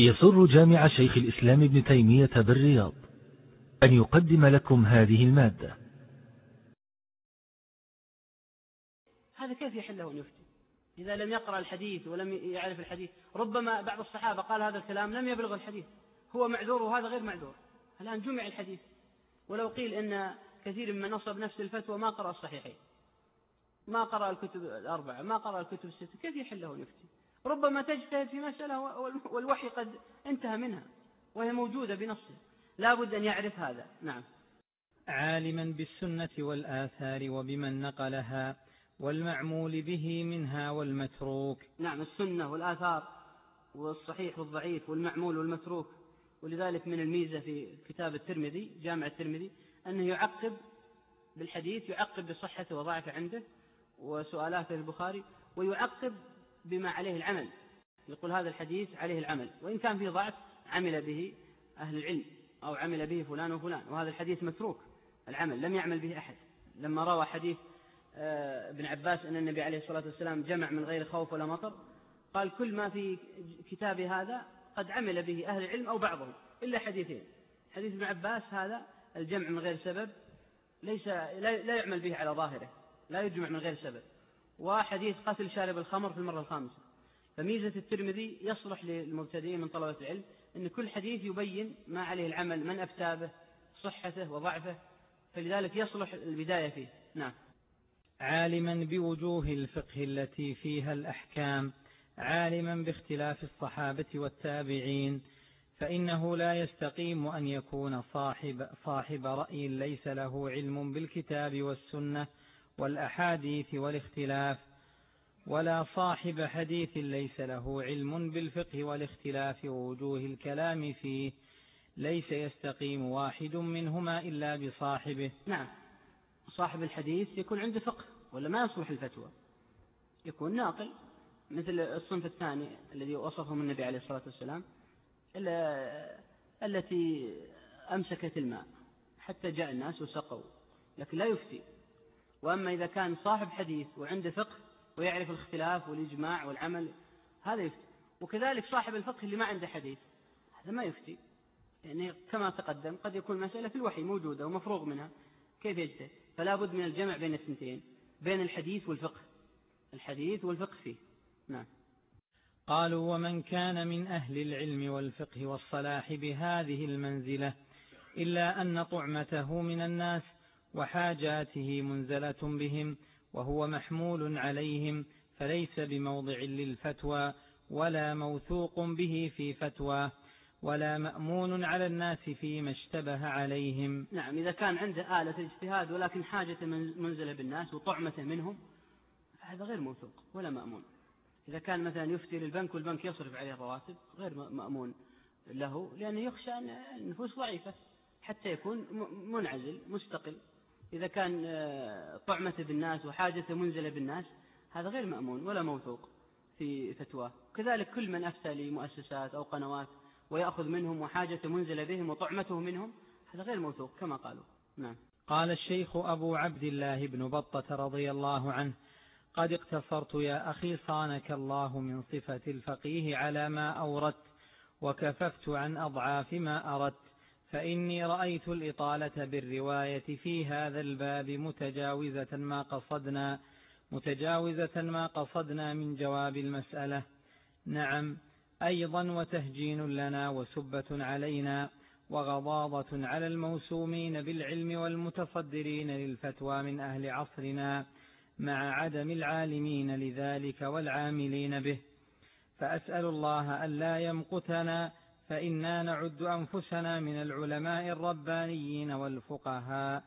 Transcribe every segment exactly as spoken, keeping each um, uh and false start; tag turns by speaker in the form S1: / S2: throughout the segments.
S1: يسر جامع شيخ الإسلام ابن تيمية بالرياض أن يقدم لكم هذه المادة.
S2: هذا كيف يحله أن يفتي إذا لم يقرأ الحديث ولم يعرف الحديث؟ ربما بعض الصحابة قال هذا الكلام لم يبلغ الحديث، هو معذور وهذا غير معذور. الآن جمع الحديث، ولو قيل إن كثير من نصب نفس الفتوى ما قرأ الصحيحين، ما قرأ الكتب الأربعة، ما قرأ الكتب الستة، كيف يحله أن يفتي؟ ربما تجتهد في مسألة والوحي قد انتهى منها وهي موجودة بنصه، لا بد أن يعرف هذا. نعم.
S3: عالما بالسنة والآثار وبمن نقلها والمعمول به منها والمتروك.
S2: نعم، السنة والآثار والصحيح والضعيف والمعمول والمتروك. ولذلك من الميزة في كتاب الترمذي جامع الترمذي أنه يعقب بالحديث، يعقب بصحته وضعفه عنده وسؤالاته البخاري، ويعقب بما عليه العمل، يقول هذا الحديث عليه العمل وإن كان فيه ضعف عمل به أهل العلم أو عمل به فلان وفلان، وهذا الحديث متروك العمل لم يعمل به أحد. لما روى حديث ابن عباس أن النبي عليه الصلاة والسلام جمع من غير خوف ولا مطر، قال كل ما في كتاب هذا قد عمل به أهل العلم أو بعضهم إلا حديثين. حديث ابن عباس هذا الجمع من غير سبب ليس لا يعمل به على ظاهره، لا يجمع من غير سبب، وحديث قتل شارب الخمر في المرة الخامسة. فميزة الترمذي يصلح للمبتدئين من طلبة العلم أن كل حديث يبين ما عليه العمل، من أفتى به، صحته وضعفه، فلذلك يصلح البداية فيه. نعم.
S3: عالما بوجوه الفقه التي فيها الأحكام، عالما باختلاف الصحابة والتابعين، فإنه لا يستقيم أن يكون صاحب, صاحب رأي ليس له علم بالكتاب والسنة والأحاديث والاختلاف، ولا صاحب حديث ليس له علم بالفقه والاختلاف ووجوه الكلام فيه، ليس يستقيم واحد منهما إلا بصاحبه.
S2: نعم، صاحب الحديث يكون عنده فقه ولا ما يصلح الفتوى، يكون ناقل، مثل الصنف الثاني الذي وصفهم النبي عليه الصلاة والسلام التي أمسكت الماء حتى جاء الناس وسقوا لكن لا يفتي. وأما إذا كان صاحب حديث وعنده فقه ويعرف الاختلاف والإجماع والعمل هذا يفتي. وكذلك صاحب الفقه اللي ما عنده حديث هذا ما يفتي، يعني كما تقدم قد يكون مسألة في الوحي موجودة ومفروغ منها، كيف يجتهد؟ فلا بد من الجمع بين الثنتين، بين الحديث والفقه، الحديث والفقه فيه. نعم.
S3: قالوا ومن كان من أهل العلم والفقه والصلاح بهذه المنزلة إلا أن طعمته من الناس وحاجاته منزلة بهم وهو محمول عليهم، فليس بموضع للفتوى ولا موثوق به في فتوى ولا مأمون على الناس فيما اشتبه عليهم.
S2: نعم، إذا كان عنده آلة اجتهاد ولكن حاجة منزلة بالناس وطعمة منهم هذا غير موثوق ولا مأمون. إذا كان مثلا يفتي للبنك والبنك يصرف عليه رواتب غير مأمون له، لأنه يخشى أن النفوس ضعيفة حتى يكون منعزل مستقل. إذا كان طعمته بالناس وحاجته منزلة بالناس هذا غير مأمون ولا موثوق في فتواه. كذلك كل من أفتى لمؤسسات أو قنوات ويأخذ منهم وحاجته منزلة بهم وطعمته منهم هذا غير موثوق كما قالوا. نعم.
S3: قال الشيخ أبو عبد الله بن بطة رضي الله عنه: قد اقتصرت يا أخي صانك الله من صفة الفقيه على ما أوردت، وكففت عن أضعاف ما أردت، فإني رأيت الإطالة بالرواية في هذا الباب متجاوزة ما قصدنا متجاوزة ما قصدنا من جواب المسألة. نعم، أيضا وتهجين لنا وسبة علينا وغضاضة على الموسومين بالعلم والمتصدرين للفتوى من أهل عصرنا مع عدم العالمين لذلك والعاملين به. فأسأل الله ألا يمقتنا، فإنا نعد أنفسنا من العلماء الربانيين والفقهاء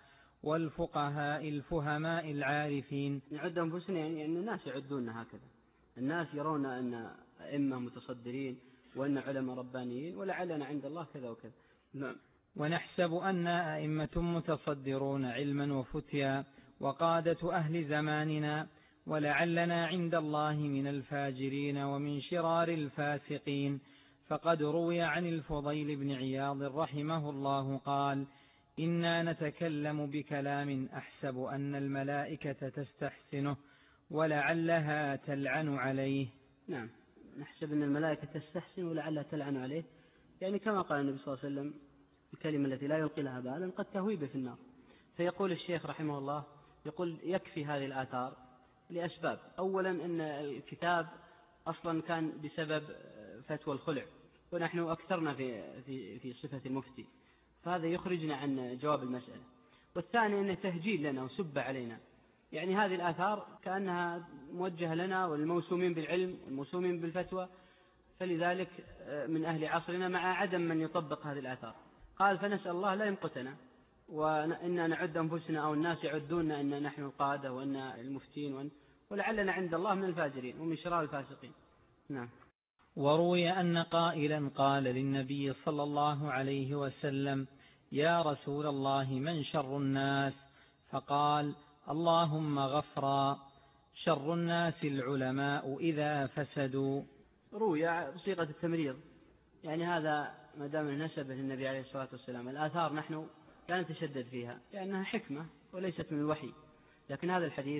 S3: والفقهاء الفهماء العارفين.
S2: نعد أنفسنا يعني أن الناس يعدون هكذا، الناس يرون أن أئمة متصدرين وأن علماء ربانيين ولعلنا عند الله كذا وكذا. نعم.
S3: ونحسب أن أئمة متصدرون علما وفتيا وقادة أهل زماننا، ولعلنا عند الله من الفاجرين ومن شرار الفاسقين. فقد روي عن الفضيل بن عياض رحمه الله قال: إنا نتكلم بكلام أحسب أن الملائكة تستحسنه ولعلها تلعن عليه.
S2: نعم، نحسب أن الملائكة تستحسن ولعلها تلعن عليه، يعني كما قال النبي صلى الله عليه وسلم الكلمة التي لا يلقي لها بالا قد تهوي به في النار. فيقول الشيخ رحمه الله، يقول يكفي هذه الآثار لأسباب. أولا أن الكتاب أصلا كان بسبب فتوى الخلع، ونحن أكثرنا في, في, في صفة المفتي، فهذا يخرجنا عن جواب المسألة. والثاني أنه تهجيل لنا وسب علينا، يعني هذه الآثار كأنها موجهة لنا والموسومين بالعلم والموسومين بالفتوى، فلذلك من أهل عصرنا مع عدم من يطبق هذه الآثار. قال فنسأل الله لا يمقتنا وإننا نعد أنفسنا أو الناس يعدوننا أن نحن القادة وأن المفتين وأن ولعلنا عند الله من الفاجرين ومن شرار الفاسقين. نعم.
S3: وروي أن قائلا قال للنبي صلى الله عليه وسلم: يا رسول الله من شر الناس؟ فقال: اللهم غفرا. شر الناس العلماء إذا فسدوا.
S2: روي بصيغة التمريض، يعني هذا ما دام نسبه للنبي عليه الصلاة والسلام. الآثار نحن لا نتشدد فيها لأنها حكمة وليست من الوحي، لكن هذا الحديث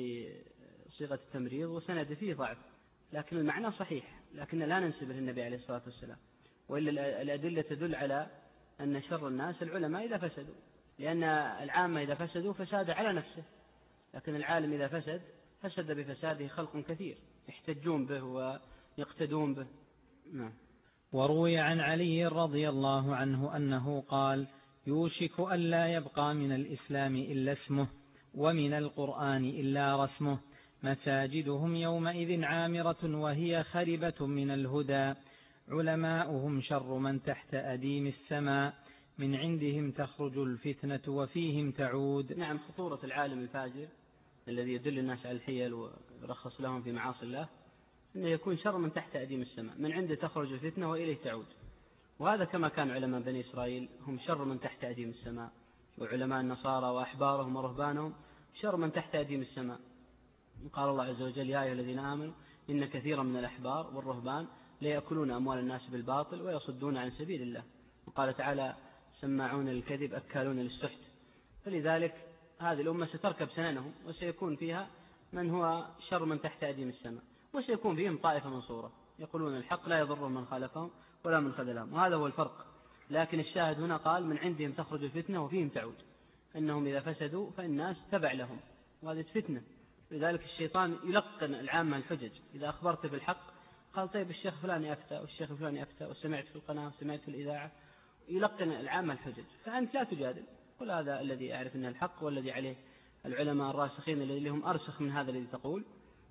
S2: بصيغة التمريض وسند فيه ضعف، لكن المعنى صحيح، لكن لا ننسبه للنبي عليه الصلاة والسلام. وإلا الأدلة تدل على أن شر الناس العلماء إذا فسدوا، لأن العامة إذا فسدوا فساد على نفسه، لكن العالم إذا فسد فسد بفساده خلق كثير يحتجون به ويقتدون به. نعم.
S3: وروي عن علي رضي الله عنه أنه قال: يوشك أن لا يبقى من الإسلام إلا اسمه ومن القرآن إلا رسمه، مساجدهم يومئذ عامرة وهي خربة من الهدى، علماؤهم شر من تحت أديم السماء، من عندهم تخرج الفتنة وفيهم تعود.
S2: نعم، خطورة العالم الفاجر الذي يدل الناس على الحيل ويرخص لهم في معاصي الله أنه يكون شر من تحت أديم السماء، من عنده تخرج الفتنة وإليه تعود. وهذا كما كان علماء بني إسرائيل هم شر من تحت أديم السماء، وعلماء النصارى وأحبارهم ورهبانهم شر من تحت أديم السماء. قال الله عز وجل: يا أيها الذين آمنوا إن كثيرا من الأحبار والرهبان ليأكلون أموال الناس بالباطل ويصدون عن سبيل الله. وقال تعالى: سماعون للكذب أكالون للسحت. فلذلك هذه الأمة ستركب سننهم وسيكون فيها من هو شر من تحت أديم السماء، وسيكون فيهم طائفة منصورة يقولون الحق لا يضرهم من خالفهم ولا من خذلهم، وهذا هو الفرق. لكن الشاهد هنا قال: من عندهم تخرج الفتنة وفيهم تعود، أنهم إذا فسدوا فالناس تبع لهم، وهذه فتنة. لذلك الشيطان يلقن العامة الحجج، إذا أخبرت بالحق قال: طيب الشيخ فلاني أفتى والشيخ فلاني أفتى وسمعت في القناة وسمعت في الإذاعة، يلقن العامة الحجج، فأنت لا تجادل. قل هذا الذي يعرف أنه الحق والذي عليه العلماء الراسخين الذي هم أرسخ من هذا الذي تقول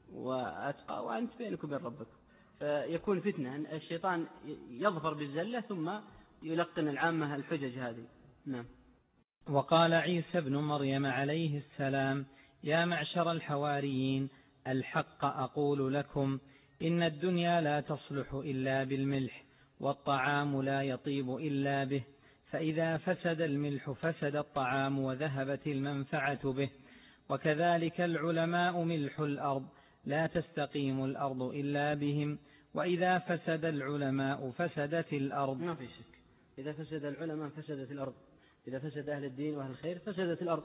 S2: وأتقى، وأنت بينك وبين ربك. فيكون فتنة، الشيطان يظفر بالزلة ثم يلقن العامة الحجج هذه. نعم.
S3: وقال عيسى بن مريم عليه السلام: يا معشر الحواريين، الحق أقول لكم، إن الدنيا لا تصلح إلا بالملح، والطعام لا يطيب إلا به، فإذا فسد الملح فسد الطعام وذهبت المنفعة به، وكذلك العلماء ملح الأرض، لا تستقيم الأرض إلا بهم، وإذا فسد العلماء فسدت الأرض.
S2: ما في شك، إذا فسد العلماء فسدت الأرض، إذا فسد أهل الدين وأهل الخير فسدت الأرض.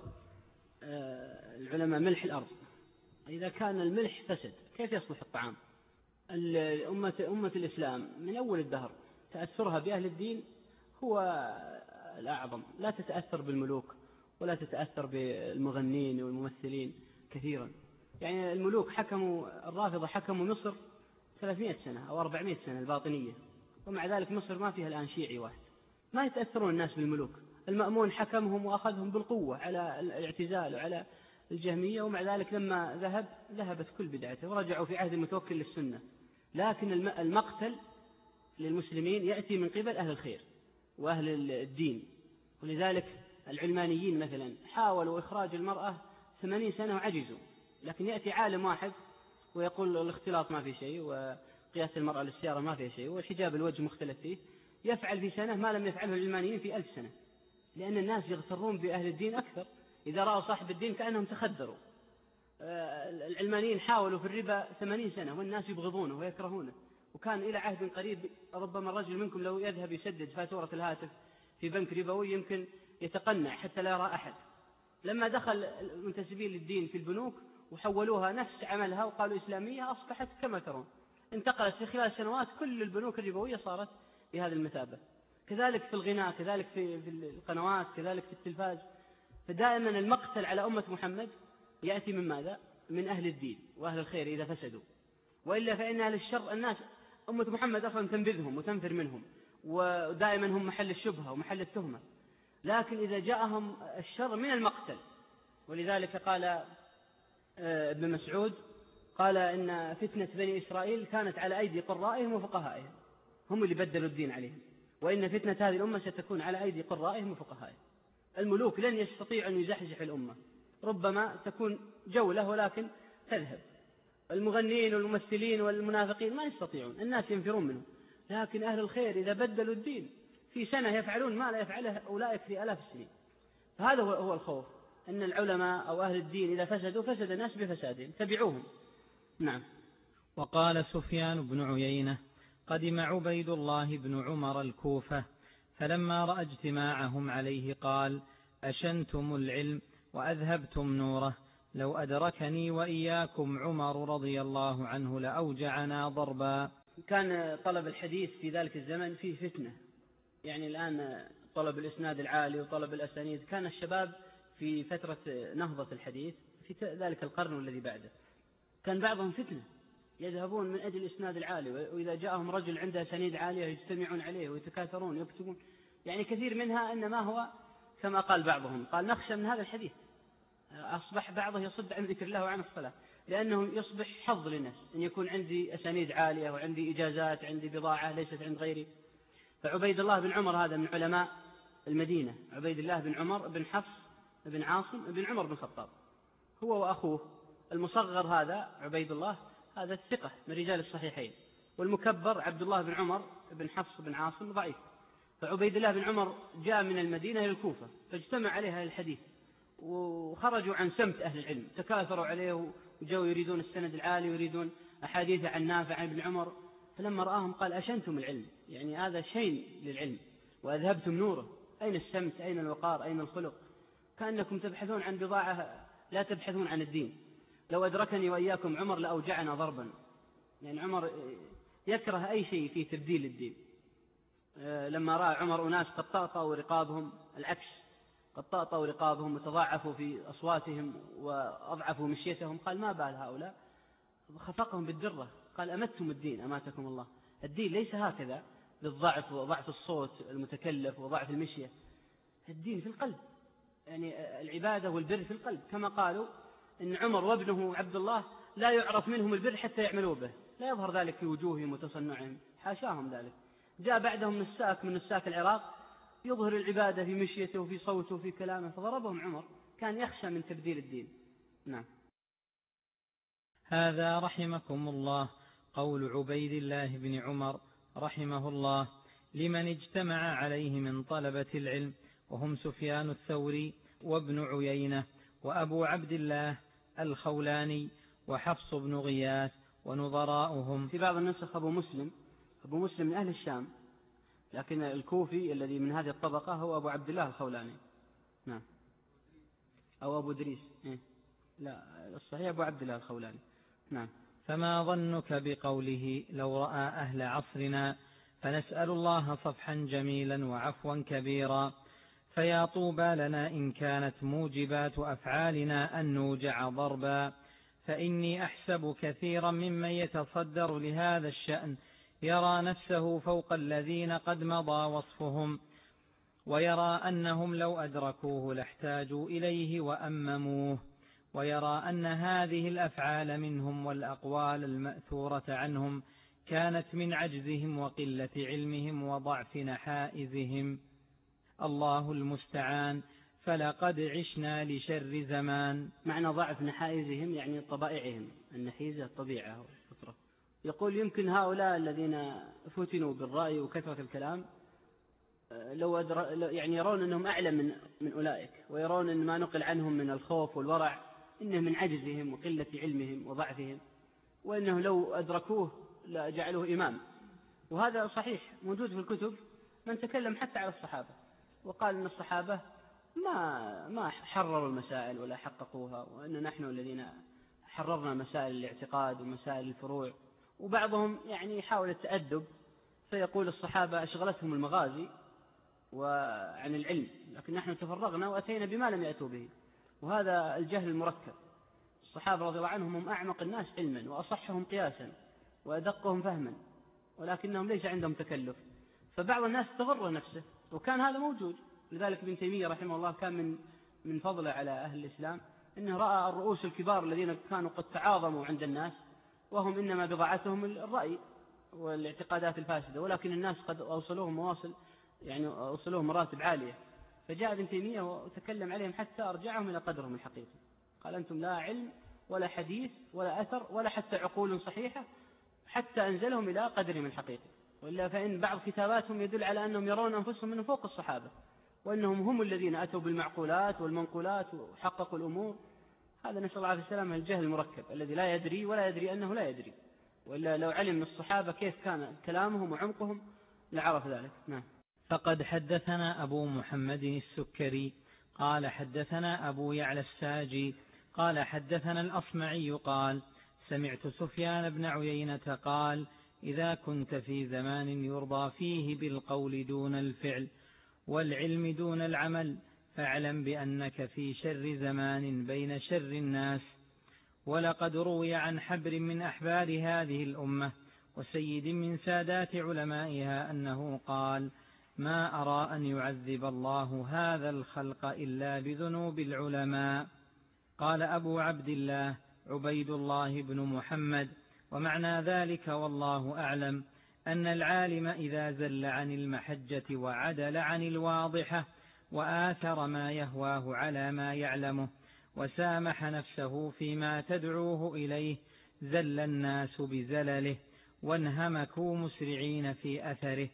S2: آه العلماء ملح الأرض، إذا كان الملح فسد كيف يصلح الطعام؟ الأمة أمة الإسلام من أول الدهر تأثرها بأهل الدين هو الأعظم، لا تتأثر بالملوك ولا تتأثر بالمغنين والممثلين كثيرا. يعني الملوك حكموا، الرافضة حكموا مصر ثلاثمائة سنة أو أربعمائة سنة الباطنية، ومع ذلك مصر ما فيها الآن شيعي واحد، ما يتأثرون الناس بالملوك. المأمون حكمهم وأخذهم بالقوة على الاعتزال وعلى الجهمية، ومع ذلك لما ذهب ذهبت كل بدعته ورجعوا في عهد المتوكل للسنة. لكن المقتل للمسلمين يأتي من قبل أهل الخير وأهل الدين. ولذلك العلمانيين مثلا حاولوا إخراج المرأة ثمانين سنة وعجزوا، لكن يأتي عالم واحد ويقول الاختلاط ما في شيء، وقياس المرأة للسيارة ما فيه شيء، والحجاب الوجه مختلف فيه، يفعل في سنة ما لم يفعله العلمانيين في ألف سنة. لأن الناس يغترون بأهل الدين أكثر، إذا رأوا صاحب الدين كأنهم تخدروا. العلمانيين حاولوا في الربا ثمانين سنة والناس يبغضونه ويكرهونه، وكان إلى عهد قريب ربما الرجل منكم لو يذهب يسدد فاتورة الهاتف في بنك ربوي يمكن يتقنع حتى لا يرى أحد. لما دخل المنتسبين للدين في البنوك وحولوها نفس عملها وقالوا إسلامية، أصبحت كما ترون انتقلت في خلال سنوات كل البنوك الربوية صارت بهذه المثابة. كذلك في الغناء، كذلك في القنوات، كذلك في التلفاز. فدائما المقتل على أمة محمد يأتي من ماذا؟ من أهل الدين وأهل الخير إذا فسدوا، وإلا فإن أهل الشر الناس أمة محمد أصلا تنبذهم وتنفر منهم، ودائما هم محل الشبهة ومحل التهمة. لكن إذا جاءهم الشر من المقتل، ولذلك قال ابن مسعود قال إن فتنة بني إسرائيل كانت على أيدي قرائهم وفقهائهم، هم اللي بدلوا الدين عليهم، وإن فتنة هذه الأمة ستكون على أيدي قرائهم وفقهائهم. الملوك لن يستطيع أن يزحزح الأمة، ربما تكون جولة ولكن تذهب. المغنيين والممثلين والمنافقين ما يستطيعون، الناس ينفرون منهم. لكن أهل الخير إذا بدلوا الدين في سنة يفعلون ما لا يفعله أولئك في آلاف السنين. فهذا هو الخوف، أن العلماء أو أهل الدين إذا فسدوا فسد الناس بفسادهم، تبعوهم. نعم.
S3: وقال سفيان بن عيينة: قدم عبيد الله بن عمر الكوفة، فلما رأى اجتماعهم عليه قال: أشنتم العلم وأذهبتم نوره، لو أدركني وإياكم عمر رضي الله عنه لأوجعنا ضربا.
S2: كان طلب الحديث في ذلك الزمن فيه فتنة، يعني الآن طلب الإسناد العالي وطلب الأسانيد. كان الشباب في فترة نهضة الحديث في ذلك القرن والذي بعده كان بعضهم فتنة، يذهبون من أجل الإسناد العالي، وإذا جاءهم رجل عنده أسانيد عالية يجتمعون عليه ويتكاثرون يكتبون. يعني كثير منها إنما هو كما قال بعضهم، قال نخشى من هذا الحديث، أصبح بعضه يصد عن ذكر الله وعن الصلاة، لأنه يصبح حظ للناس أن يكون عندي أسانيد عالية وعندي إجازات، عندي بضاعة ليست عند غيري. فعبيد الله بن عمر هذا من علماء المدينة، عبيد الله بن عمر بن حفص بن عاصم بن عمر بن الخطاب، هو وأخوه المصغر هذا عبيد الله هذا الثقة من رجال الصحيحين، والمكبر عبد الله بن عمر بن حفص بن عاصم ضعيف. فعبيد الله بن عمر جاء من المدينة إلى الكوفة فاجتمع عليها الحديث، وخرجوا عن سمت أهل العلم، تكاثروا عليه وجاءوا يريدون السند العالي ويريدون أحاديث عن نافع عن ابن عمر. فلما رآهم قال: أشنتم العلم، يعني هذا شين للعلم، وأذهبتم نوره. أين السمت؟ أين الوقار؟ أين الخلق؟ كأنكم تبحثون عن بضاعة لا تبحثون عن الدين. لو أدركني وإياكم عمر لأوجعنا ضربا. يعني عمر يكره أي شيء في تبديل الدين. لما رأى عمر أناس قد طأطأوا رقابهم، العكس، قد طأطأوا رقابهم وتضاعفوا في أصواتهم وأضعفوا مشيتهم، قال: ما بال هؤلاء؟ خفقهم بالدرة، قال: أمتم الدين أماتكم الله. الدين ليس هكذا بالضعف وضعف الصوت المتكلف وضعف المشية، الدين في القلب، يعني العبادة والبر في القلب، كما قالوا إن عمر وابنه عبد الله لا يعرف منهم البر حتى يعملوا به، لا يظهر ذلك في وجوههم وتصنعهم، حاشاهم ذلك. جاء بعدهم نساك من نساك العراق يظهر العبادة في مشيته وفي صوته وفي كلامه، فضربهم عمر، كان يخشى من تبديل الدين. نعم.
S3: هذا رحمكم الله قول عبيد الله بن عمر رحمه الله لمن اجتمع عليه من طلبة العلم، وهم سفيان الثوري وابن عيينة وأبو عبد الله الخولاني وحفص بن غياث ونظراؤهم.
S2: في بعض النسخ أبو مسلم، أبو مسلم من أهل الشام، لكن الكوفي الذي من هذه الطبقة هو أبو عبد الله الخولاني. نعم. أو أبو دريس. إيه؟ لا، الصحيح أبو عبد الله الخولاني. نعم.
S3: فما ظنك بقوله: لو رأى أهل عصرنا، فنسأل الله صفحا جميلا وعفوا كبيرا، فيا طوبى لنا إن كانت موجبات أفعالنا أن نوجع ضربا، فإني أحسب كثيرا ممن يتصدر لهذا الشأن يرى نفسه فوق الذين قد مضى وصفهم، ويرى أنهم لو أدركوه لاحتاجوا إليه وأمموه، ويرى أن هذه الأفعال منهم والأقوال المأثورة عنهم كانت من عجزهم وقلة علمهم وضعف نحائزهم. الله المستعان، فلقد عشنا لشر زمان.
S2: معنى ضعف نحائزهم يعني طبائعهم، النحيزة الطبيعة والفطرة. يقول: يمكن هؤلاء الذين فتنوا بالرأي وكثرة الكلام لو أدر... يعني يرون أنهم أعلم من... من أولئك، ويرون أن ما نقل عنهم من الخوف والورع إنه من عجزهم وقلة علمهم وضعفهم، وإنه لو أدركوه لجعلوه إمام. وهذا صحيح موجود في الكتب، من تكلم حتى على الصحابة وقال أن الصحابة ما ما حرروا المسائل ولا حققوها، وأن نحن الذين حررنا مسائل الاعتقاد ومسائل الفروع، وبعضهم يعني يحاول التأدب فيقول الصحابة أشغلتهم المغازي وعن العلم، لكن نحن تفرغنا وأتينا بما لم يأتوا به، وهذا الجهل المركب. الصحابة رضي الله عنهم هم أعمق الناس علما وأصحهم قياسا وأدقهم فهما، ولكنهم ليس عندهم تكلف، فبعض الناس تغر نفسه، وكان هذا موجود. لذلك ابن تيمية رحمه الله كان من من فضله على أهل الإسلام أنه رأى الرؤوس الكبار الذين كانوا قد تعاظموا عند الناس وهم إنما بضاعتهم الرأي والاعتقادات الفاسدة، ولكن الناس قد أوصلوهم مواصل يعني أوصلوهم مراتب عالية، فجاء ابن تيمية وتكلم عليهم حتى أرجعهم إلى قدرهم الحقيقي. قال أنتم لا علم ولا حديث ولا أثر ولا حتى عقول صحيحة، حتى أنزلهم إلى قدرهم الحقيقي. وإلا فإن بعض كتاباتهم يدل على أنهم يرون أنفسهم من فوق الصحابة، وأنهم هم الذين أتوا بالمعقولات والمنقولات وحققوا الأمور. هذا نسأل الله عليه السلام الجهل المركب الذي لا يدري ولا يدري أنه لا يدري، وإلا لو علم من الصحابة كيف كان كلامهم وعمقهم لعرف ذلك. نعم.
S3: فقد حدثنا أبو محمد السكري قال حدثنا أبو يعلى الساجي قال حدثنا الأصمعي قال سمعت سفيان بن عيينة قال إذا كنت في زمان يرضى فيه بالقول دون الفعل والعلم دون العمل فاعلم بأنك في شر زمان بين شر الناس. ولقد روي عن حبر من أحبار هذه الأمة وسيد من سادات علمائها أنه قال ما أرى أن يعذب الله هذا الخلق إلا بذنوب العلماء. قال أبو عبد الله عبيد الله بن محمد ومعنى ذلك والله أعلم أن العالم إذا زل عن المحجة وعدل عن الواضحة وآثر ما يهواه على ما يعلمه وسامح نفسه فيما تدعوه إليه زل الناس بزلله وانهمكوا مسرعين في أثره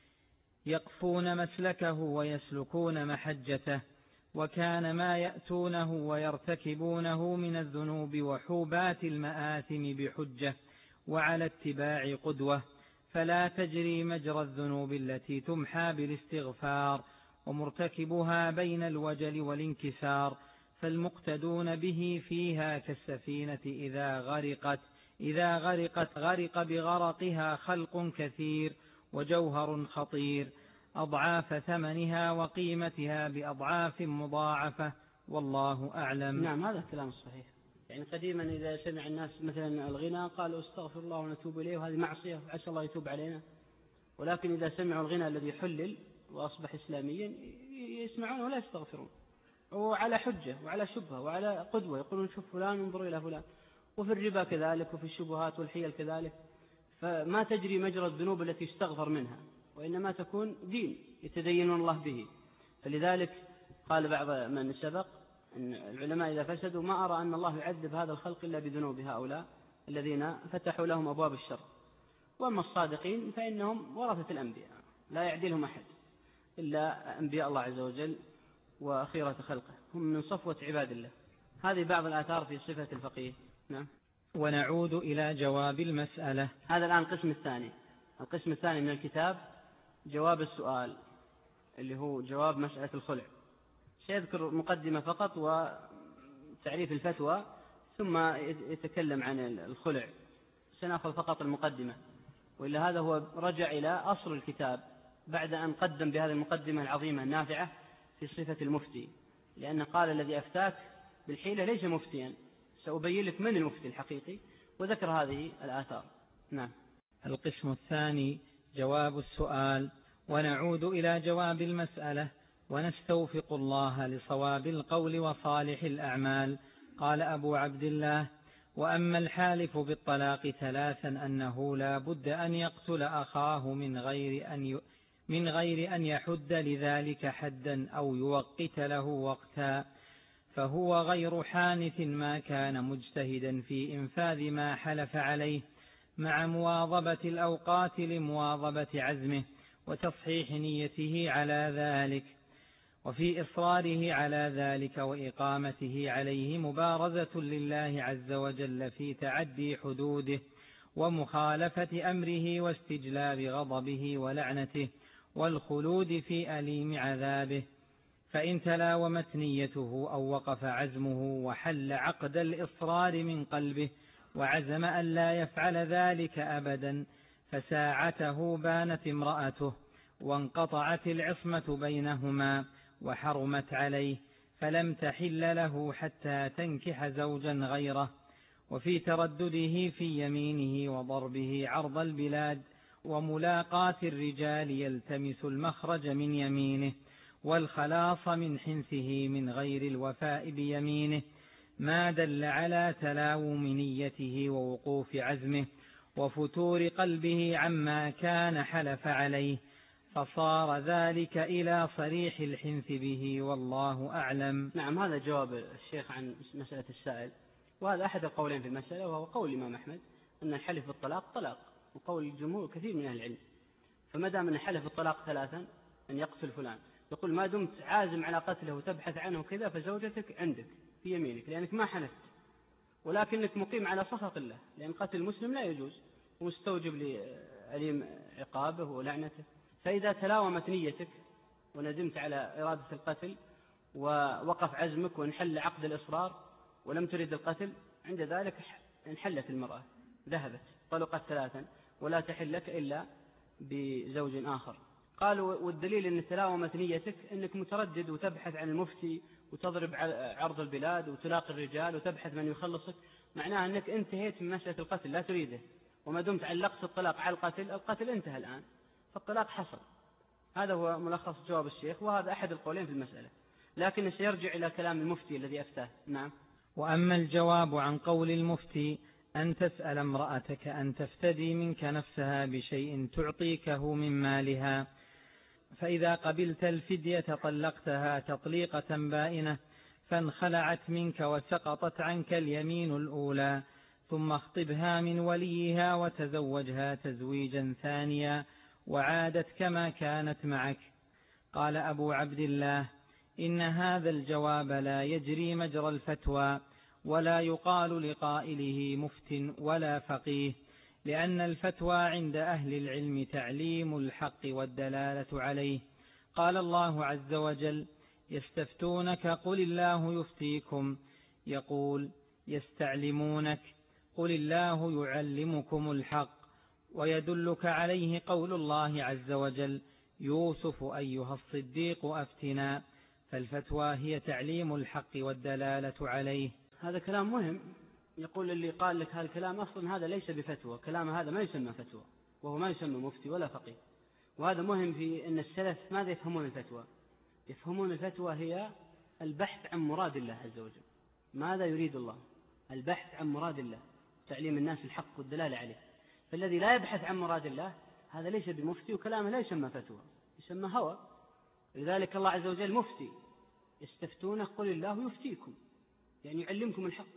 S3: يقفون مسلكه ويسلكون محجته. وكان ما يأتونه ويرتكبونه من الذنوب وحوبات المآثم بحجة وعلى اتباع قدوة، فلا تجري مجرى الذنوب التي تمحى بالاستغفار ومرتكبها بين الوجل والانكسار، فالمقتدون به فيها كالسفينة إذا غرقت إذا غرقت غرق بغرقها خلق كثير وجوهر خطير أضعاف ثمنها وقيمتها بأضعاف مضاعفة والله أعلم.
S2: نعم هذا الكلام الصحيح. يعني قديما إذا سمع الناس مثلا الغنى قالوا استغفر الله ونتوب إليه وهذه معصية عسى الله يتوب علينا، ولكن إذا سمعوا الغنى الذي حلل وأصبح إسلاميا يسمعون ولا يستغفرون، وعلى حجة وعلى شبهة وعلى قدوة يقولون شوف فلان انظروا إلى فلان. وفي الربا كذلك وفي الشبهات والحيل كذلك، فما تجري مجرى الذنوب التي يستغفر منها، وإنما تكون دين يتدينون الله به. فلذلك قال بعض من سبق أن العلماء إذا فسدوا ما أرى أن الله يعذب هذا الخلق إلا بذنوب هؤلاء الذين فتحوا لهم أبواب الشر. وأما الصادقين فإنهم ورثة الأنبياء لا يعدلهم أحد إلا أنبياء الله عز وجل وخيرة خلقه، هم من صفوة عباد الله. هذه بعض الآثار في صفة الفقيه. نعم.
S3: ونعود إلى جواب المسألة.
S2: هذا الآن القسم الثاني. القسم الثاني من الكتاب جواب السؤال اللي هو جواب مسألة الخلع. سيذكر مقدمة فقط وتعريف الفتوى ثم يتكلم عن الخلع. سنأخذ فقط المقدمة، وإلا هذا هو رجع إلى أصل الكتاب بعد أن قدم بهذه المقدمة العظيمة النافعة في صفة المفتي، لأن قال الذي أفتاك بالحيلة ليس مفتيا، سأبين لك من المفتي الحقيقي، وذكر هذه الآثار. نعم.
S3: القسم الثاني جواب السؤال. ونعود إلى جواب المسألة ونستوفق الله لصواب القول وصالح الأعمال. قال أبو عبد الله وأما الحالف بالطلاق ثلاثا أنه لا بد أن يقتل أخاه من غير أن ي... من غير أن يحد لذلك حدا أو يوقت له وقتا، فهو غير حانث ما كان مجتهدا في إنفاذ ما حلف عليه مع مواظبة الأوقات لمواظبة عزمه وتصحيح نيته على ذلك، وفي إصراره على ذلك وإقامته عليه مبارزة لله عز وجل في تعدي حدوده ومخالفة أمره واستجلاب غضبه ولعنته والخلود في أليم عذابه. فإن تلاومت نيته أو وقف عزمه وحل عقد الإصرار من قلبه وعزم أن لا يفعل ذلك أبدا، فساعته بانت امرأته وانقطعت العصمة بينهما وحرمت عليه، فلم تحل له حتى تنكح زوجا غيره. وفي تردده في يمينه وضربه عرض البلاد وملاقاة الرجال يلتمس المخرج من يمينه والخلاص من حنثه من غير الوفاء بيمينه، ما دل على تلاوم نيته ووقوف عزمه وفتور قلبه عما كان حلف عليه، فصار ذلك إلى صريح الحنث به، والله أعلم.
S2: نعم، هذا جواب الشيخ عن مسألة السائل، وهذا أحد القولين في المسألة، وهو قول الإمام أحمد أن الحلف بالطلاق طلاق، وقول الجمهور كثير من أهل العلم. فما دام أن حلف بالطلاق ثلاثا أن يقتل فلان، يقول ما دمت عازم على قتله وتبحث عنه كذا فزوجتك عندك في يمينك، لأنك ما حنفت ولكنك مقيم على سخط الله، لأن قتل المسلم لا يجوز ومستوجب لأليم عقابه ولعنته. فإذا تلاومت نيتك وندمت على إرادة القتل ووقف عزمك وانحل عقد الإصرار ولم تريد القتل، عند ذلك انحلت المرأة، ذهبت طلقت ثلاثا ولا تحل لك إلا بزوج آخر. قالوا والدليل أن تلاومت نيتك أنك متردد وتبحث عن المفتي وتضرب عرض البلاد وتلاقي الرجال وتبحث من يخلصك، معناها أنك انتهيت من مسألة القتل لا تريده، وما دمت علقت الطلاق على القتل، القتل انتهى الآن، فالطلاق حصل. هذا هو ملخص جواب الشيخ، وهذا أحد القولين في المسألة، لكن سيرجع إلى كلام المفتي الذي أفتاه. نعم.
S3: وأما الجواب عن قول المفتي أن تسأل امرأتك أن تفتدي منك نفسها بشيء تعطيكه من مالها، فإذا قبلت الفدية طلقتها تطليقة بائنة فانخلعت منك وسقطت عنك اليمين الأولى، ثم اخطبها من وليها وتزوجها تزويجا ثانيا وعادت كما كانت معك. قال أبو عبد الله: إن هذا الجواب لا يجري مجرى الفتوى، ولا يقال لقائله مفت ولا فقيه، لأن الفتوى عند أهل العلم تعليم الحق والدلالة عليه. قال الله عز وجل: يستفتونك قل الله يفتيكم، يقول: يستعلمونك قل الله يعلمكم الحق، ويدلك عليه قول الله عز وجل: يوسف أيها الصديق أفتنا. فالفتوى هي تعليم الحق والدلالة عليه.
S2: هذا كلام مهم. يقول اللي قال لك هذا الكلام أصلا هذا ليس بفتوى، كلام هذا ما يسمى فتوى، وهو ما يسمى مفتي ولا فقيه. وهذا مهم في أن السلف ماذا يفهمون الفتوى؟ يفهمون الفتوى هي البحث عن مراد الله عز وجل، ماذا يريد الله، البحث عن مراد الله، تعليم الناس الحق والدلالة عليه. فالذي لا يبحث عن مراد الله هذا ليس بمفتي، وكلامه لا يسمى فتوى، يسمى هوى. لذلك الله عز وجل مفتي، يستفتونك قل الله يفتيكم، يعني يعلمكم الحق.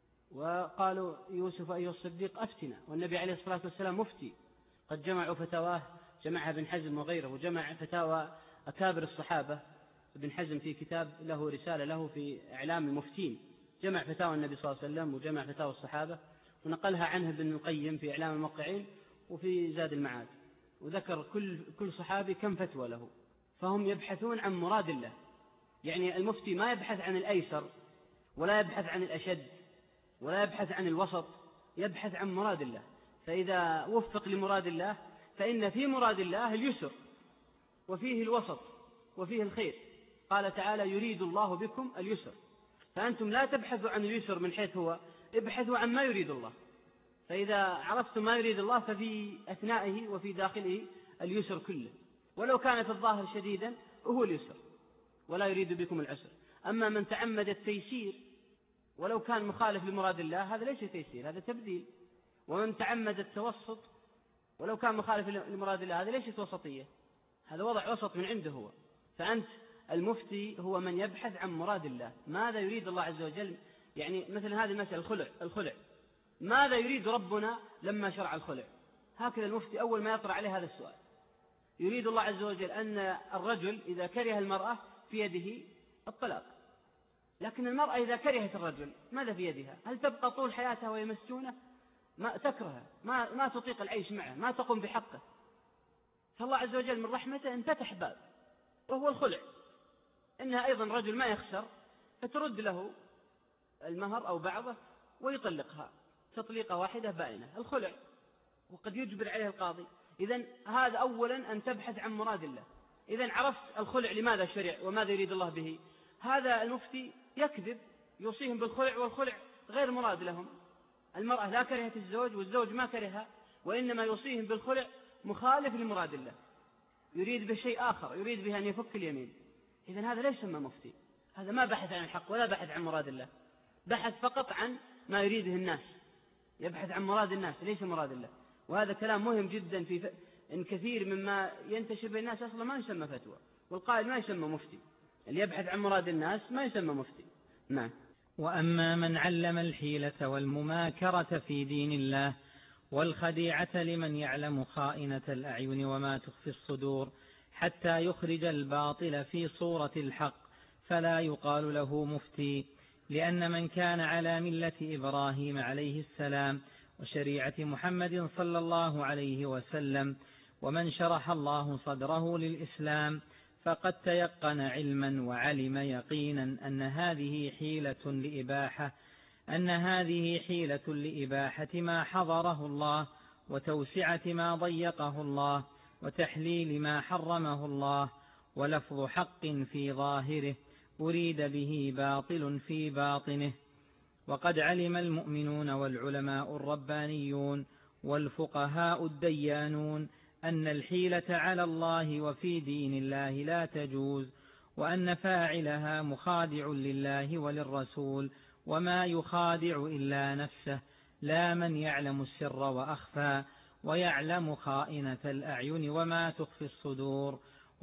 S2: وقالوا يوسف أيها الصديق أفتنا، والنبي عليه الصلاة والسلام مفتي، قد جمعوا فتاواه، جمعها ابن حزم وغيره، وجمع فتاوى أكابر الصحابة. ابن حزم في كتاب له رسالة له في إعلام المفتين، جمع فتاوى النبي صلى الله عليه وسلم وجمع فتاوى الصحابة، ونقلها عنه ابن القيم في إعلام الموقعين وفي زاد المعاد، وذكر كل كل صحابي كم فتوى له. فهم يبحثون عن مراد الله، يعني المفتي ما يبحث عن الأيسر ولا يبحث عن الأشد ولا يبحث عن الوسط، يبحث عن مراد الله. فإذا وفق لمراد الله فإن في مراد الله اليسر وفيه الوسط وفيه الخير. قال تعالى: يريد الله بكم اليسر. فأنتم لا تبحثوا عن اليسر من حيث هو، ابحثوا عن ما يريد الله. فإذا عرفتم ما يريد الله ففي أثنائه وفي داخله اليسر كله، ولو كانت الظاهر شديدا هو اليسر، ولا يريد بكم العسر. أما من تعمد التيسير ولو كان مخالف لمراد الله هذا ليس تيسير، هذا تبذيل. ومن تعمد التوسط ولو كان مخالف لمراد الله هذا ليست وسطية، هذا وضع وسط من عنده هو. فأنت المفتي هو من يبحث عن مراد الله، ماذا يريد الله عز وجل. يعني مثل هذه المسألة الخلع الخلع ماذا يريد ربنا لما شرع الخلع؟ هكذا المفتي أول ما يطرح عليه هذا السؤال. يريد الله عز وجل أن الرجل إذا كره المرأة في يده الطلاق، لكن المرأة إذا كرهت الرجل ماذا في يدها؟ هل تبقى طول حياتها وهي مسجونة؟ ما تكره، ما, ما تطيق العيش معه، ما تقوم بحقه. فالله عز وجل من رحمته انفتح باب وهو الخلع، إنها أيضا رجل ما يخسر فترد له المهر أو بعضه ويطلقها، تطليقة واحدة بائنة، الخلع، وقد يجبر عليه القاضي. إذن هذا أولا أن تبحث عن مراد الله. إذن عرفت الخلع لماذا شرع وماذا يريد الله به. هذا المفتي يكذب يوصيهم بالخلع والخلع غير مراد لهم، المرأة لا كرهت الزوج والزوج ما كرهها، وإنما يوصيهم بالخلع مخالف لمراد الله، يريد به شيء آخر، يريد به أن يفك اليمين. إذن هذا ليس يسمى مفتي، هذا ما بحث عن الحق ولا بحث عن مراد الله، بحث فقط عن ما يريده الناس، يبحث عن مراد الناس ليس مراد الله. وهذا كلام مهم جدا في ف... إن كثير مما ينتشر بين الناس أصلا ما يسمى فتوى، والقائل ما يسمى مفتي، اللي يبحث عن مراد الناس ما يسمى مفتي. نعم.
S3: وأما من علم الحيلة والمماكرة في دين الله والخديعة لمن يعلم خائنة الأعين وما تخفي الصدور حتى يخرج الباطل في صورة الحق، فلا يقال له مفتي، لأن من كان على ملة إبراهيم عليه السلام وشريعة محمد صلى الله عليه وسلم، ومن شرح الله صدره للإسلام، فقد تيقن علما وعلم يقينا أن هذه حيلة لإباحة أن هذه حيلة لإباحة ما حظره الله، وتوسعة ما ضيقه الله، وتحليل ما حرمه الله، ولفظ حق في ظاهره أريد به باطل في باطنه. وقد علم المؤمنون والعلماء الربانيون والفقهاء الديانون أن الحيلة على الله وفي دين الله لا تجوز، وأن فاعلها مخادع لله وللرسول، وما يخادع إلا نفسه، لا من يعلم السر وأخفى، ويعلم خائنة الأعين وما تخفي الصدور،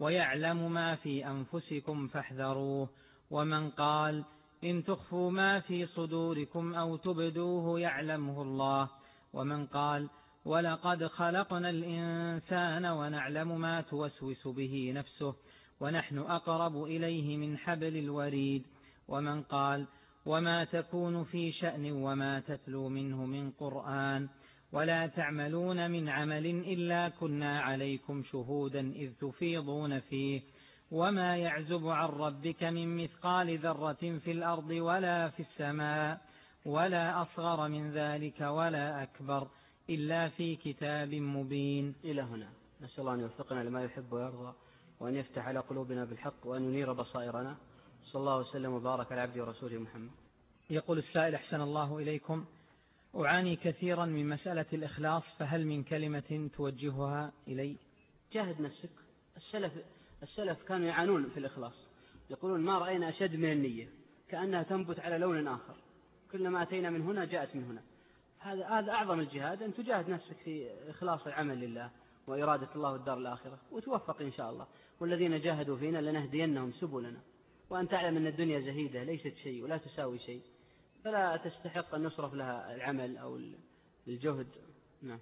S3: ويعلم ما في أنفسكم فاحذروه. ومن قال إن تخفوا ما في صدوركم أو تبدوه يعلمه الله، ومن قال ولقد خلقنا الإنسان ونعلم ما توسوس به نفسه ونحن أقرب إليه من حبل الوريد، ومن قال وما تكون في شأن وما تتلو منه من قرآن ولا تعملون من عمل إلا كنا عليكم شهودا إذ تفيضون فيه، وما يعزب عن ربك من مثقال ذرة في الأرض ولا في السماء ولا أصغر من ذلك ولا أكبر إلا في كتاب مبين.
S2: إلى هنا نسأل الله أن يوفقنا لما يحب ويرضى، وأن يفتح على قلوبنا بالحق، وأن ينير بصائرنا. صلى الله وسلم وبارك على عبده ورسوله محمد.
S3: يقول السائل أحسن الله إليكم، أعاني كثيرا من مسألة الإخلاص، فهل من كلمة توجهها إلي؟
S2: جاهد نفسك. السلف, السلف كانوا يعانون في الإخلاص، يقولون ما رأينا أشد من النية، كأنها تنبت على لون آخر، كلما أتينا من هنا جاءت من هنا. هذا هذا أعظم الجهاد، أن تجاهد نفسك في إخلاص العمل لله وإرادة الله والدار الآخرة، وتوفق إن شاء الله. والذين جاهدوا فينا لنهدينهم سبلنا، وأن تعلم أن الدنيا زهيدة ليست شيء ولا تساوي شيء، فلا تستحق أن نصرف لها العمل أو الجهد. نعم.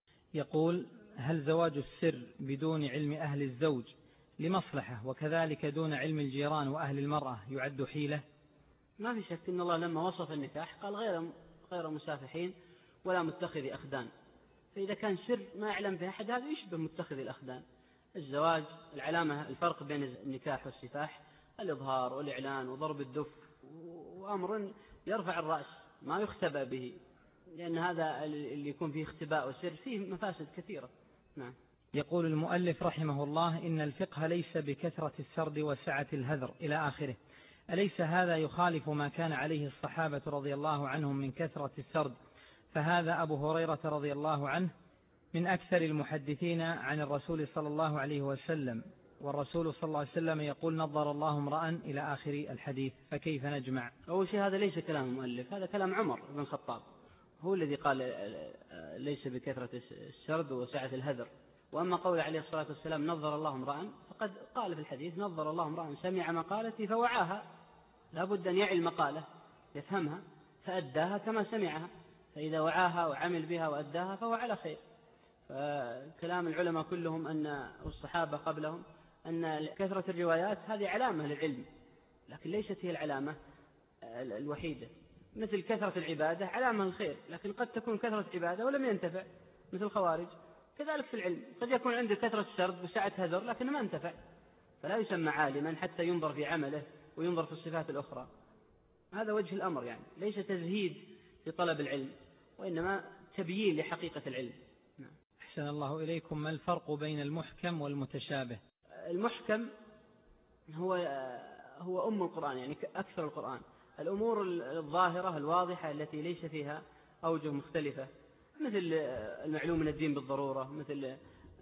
S3: يقول هل زواج السر بدون علم أهل الزوج لمصلحة، وكذلك دون علم الجيران وأهل المرأة يعد حيلة؟
S2: ما في شك أن الله لما وصف النكاح قال غير غير مسافحين ولا متخذي أخدان، فإذا كان سر ما يعلم به أحد هذا يشبه متخذي الأخدان. الزواج العلامة الفرق بين النكاح والسفاح الإظهار والإعلان وضرب الدف، وأمر يرفع الرأس ما يختبأ به، لأن هذا اللي يكون فيه اختباء وسر فيه مفاسد كثيرة. نعم.
S3: يقول المؤلف رحمه الله إن الفقه ليس بكثرة السرد وسعة الهذر إلى آخره، أليس هذا يخالف ما كان عليه الصحابة رضي الله عنهم من كثرة السرد؟ فهذا أبو هريرة رضي الله عنه من أكثر المحدثين عن الرسول صلى الله عليه وسلم، والرسول صلى الله عليه وسلم يقول نظر الله امرأ إلى آخر الحديث، فكيف نجمع؟
S2: أول شيء هذا ليس كلام المؤلف، هذا كلام عمر بن الخطاب، هو الذي قال ليس بكثرة السرد وسعة الهذر. وأما قول عليه الصلاة والسلام نظر الله امرأ، فقد قال في الحديث نظر الله امرأ سمع مقالتي فوعاها، لا بد أن يعي المقالة يفهمها فأداها كما سمعها، فإذا وعاها وعمل بها وأداها فهو على خير. فكلام العلماء كلهم أن الصحابة قبلهم أن كثرة الروايات هذه علامة للعلم، لكن ليست هي العلامة الوحيدة. مثل كثرة العبادة علامة الخير، لكن قد تكون كثرة عبادة ولم ينتفع، مثل الخوارج. كذلك في العلم قد يكون عنده كثرة السرد وسعة هذر لكن ما انتفع، فلا يسمى عالما حتى ينظر في عمله وينظر في الصفات الأخرى. هذا وجه الأمر، يعني ليس تزهيد في طلب العلم، وإنما تبيين لحقيقة العلم. نعم.
S3: أحسن الله إليكم. ما الفرق بين المحكم والمتشابه؟
S2: المحكم هو هو أم القرآن، يعني أكثر القرآن، الأمور الظاهرة الواضحة التي ليس فيها أوجه مختلفة، مثل المعلوم من الدين بالضرورة، مثل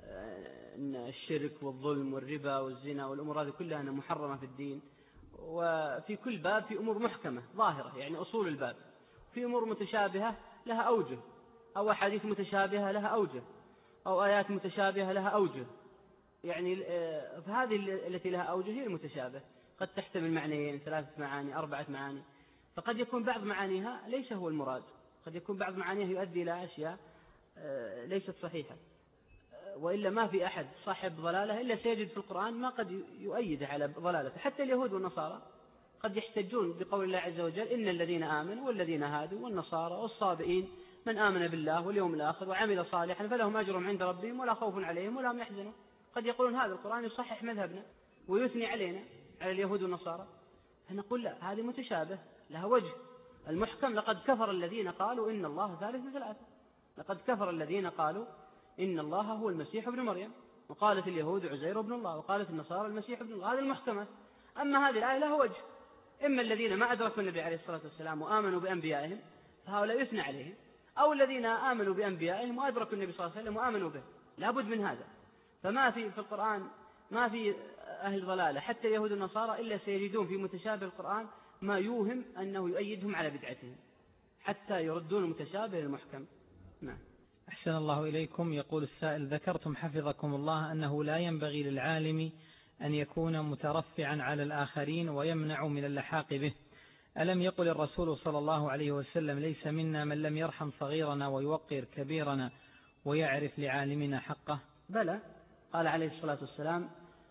S2: الشرك والظلم والربا والزنا والأمور هذه كلها أنها محرمة في الدين. وفي كل باب في أمور محكمة ظاهرة، يعني أصول الباب. في أمور متشابهة لها أوجه، أو أحاديث متشابهة لها أوجه، أو آيات متشابهة لها أوجه. يعني فهذه التي لها أوجه هي المتشابه، قد تحتمل معنيين، ثلاثة معاني، أربعة معاني. فقد يكون بعض معانيها ليس هو المراد، قد يكون بعض معانيها يؤدي إلى أشياء ليست صحيحة، وإلا ما في أحد صاحب ضلالة إلا سيجد في القرآن ما قد يؤيد على ضلالته. حتى اليهود والنصارى قد يحتجون بقول الله عز وجل: إن الذين آمنوا والذين هادوا والنصارى والصابئين من آمن بالله واليوم الآخر وعمل صالحا فلهم أجرهم عند ربهم ولا خوف عليهم ولا هم يحزنون. قد يقولون هذا القرآن يصحح مذهبنا ويثني علينا على اليهود والنصارى، فنقول لا، هذه متشابه لها وجه. المحكم: لقد كفر الذين قالوا إن الله ثالث ثلاثة. لقد كفر الذين قالوا إن الله هو المسيح ابن مريم، وقالت اليهود عزير ابن الله، وقالت النصارى المسيح ابن الله. هذه المحكمة. أما هذه الآية لها وجه: إما الذين ما أدركوا النبي عليه الصلاة والسلام وآمنوا بأنبيائهم فهؤلاء يثنى عليهم، أو الذين آمنوا بأنبيائهم وأدركوا النبي صلى الله عليه وسلم وآمنوا به. لابد من هذا. فما في في القرآن ما في أهل ضلالة حتى اليهود والنصارى إلا سيجدون في متشابه القرآن ما يوهم أنه يؤيدهم على بدعتهم، حتى يردون المتشابه للمحكم. نعم.
S3: أحسن الله إليكم. يقول السائل: ذكرتم حفظكم الله أنه لا ينبغي للعالم أن يكون مترفعا على الآخرين ويمنع من اللحاق به. ألم يقل الرسول صلى الله عليه وسلم: ليس منا من لم يرحم صغيرنا ويوقر كبيرنا ويعرف لعالمنا حقه؟
S2: بلى، قال عليه الصلاة والسلام: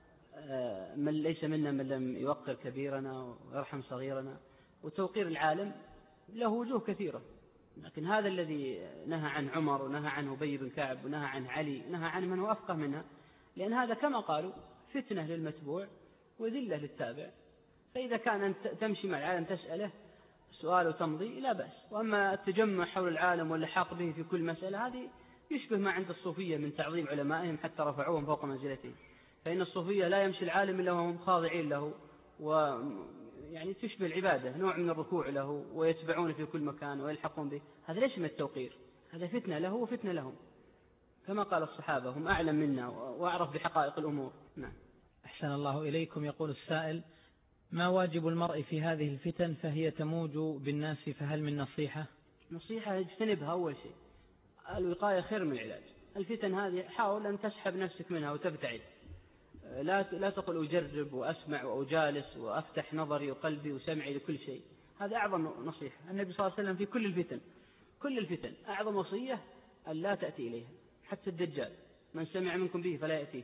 S2: من ليس منا من لم يوقر كبيرنا ويرحم صغيرنا. وتوقير العالم له وجوه كثيرة، لكن هذا الذي نهى عن عمر ونهى عنه أبي بن كعب ونهى عن علي نهى عن من هو أفقه منها، لأن هذا كما قالوا فتنة للمتبوع وذلة للتابع. فإذا كان أنت تمشي مع العالم تسأله سؤال وتمضي لا بأس. وأما التجمع حول العالم واللحاق به في كل مسألة هذه يشبه ما عند الصوفية من تعظيم علمائهم حتى رفعوهم فوق منزلتهم. فإن الصوفية لا يمشي العالم إلا وهم خاضعين له، ويعني تشبه العبادة، نوع من الركوع له ويتبعون في كل مكان ويلحقون به. هذا ليس من التوقير، هذا فتنة له وفتنة لهم، كما قال الصحابة: هم أعلم منا وأعرف بحقائق الأمور. نعم.
S3: أحسن الله إليكم. يقول السائل: ما واجب المرء في هذه الفتن فهي تموج بالناس، فهل من نصيحة؟
S2: نصيحة: اجتنبها أول شيء. الوقاية خير من العلاج. الفتن هذه حاول أن تسحب نفسك منها وتبتعد. لا لا تقل أجرب وأسمع وأجالس وأفتح نظري وقلبي وسمعي لكل شيء. هذا أعظم نصيحة. النبي صلى الله عليه وسلم في كل الفتن كل الفتن أعظم وصية أن لا تأتي إليها، حتى الدجال من سمع منكم به فلا يأتيه،